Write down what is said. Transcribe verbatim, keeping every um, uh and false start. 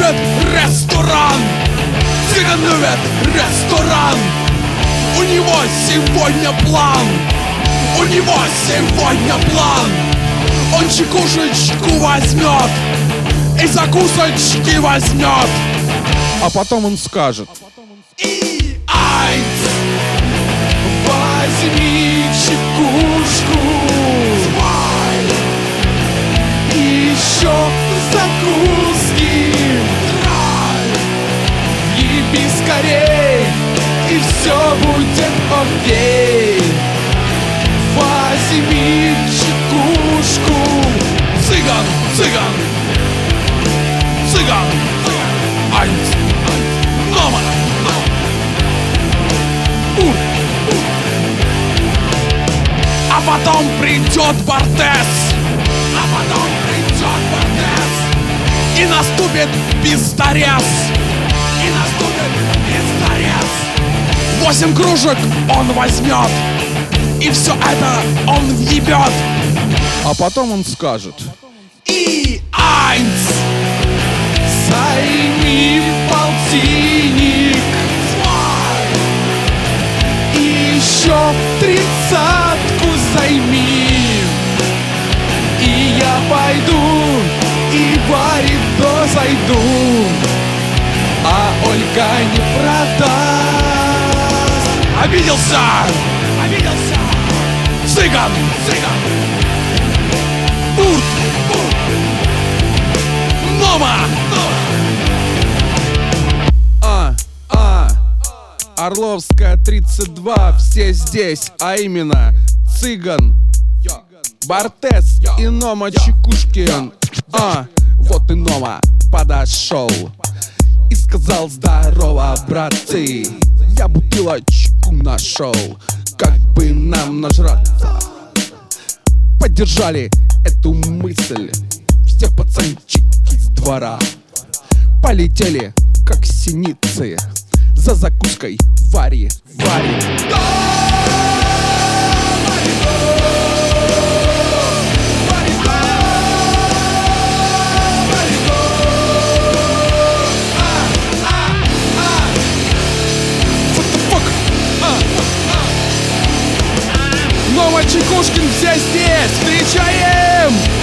любит ресторан. Цыган любит ресторан. У него сегодня план. У него сегодня план. Он чекушечку возьмет и закусочки возьмет. А потом он скажет: и айц, возьми чекушку, и еще закуски, еби скорей, и все будет окей. Возьми чекушку. Цыган, цыган, цыган, айц, нома, ур. А потом придет Бортес. А потом придет Бортес. И наступит писторез. И наступит писторез. Восемь кружек он возьмет, и все это он въебет. А потом он скажет: и айнц, займи полтинник, и еще тридцатку займи, и я пойду и в Аридо зайду, а Ольга не продаст. Обиделся! Обиделся! Цыган! Цыган! Урт! Урт! Нома! А! А! Орловская тридцать два. Все здесь, а именно Цыган, Бортес и Нома Чекушкин. А! Вот и Нома подошел и сказал: здорово, братцы, я бутылочку нашел, как бы нам нажраться. Поддержали эту мысль все пацанчики с двора. Полетели, как синицы, за закуской вари, вари. Нома Чекушкин, все здесь, встречаем!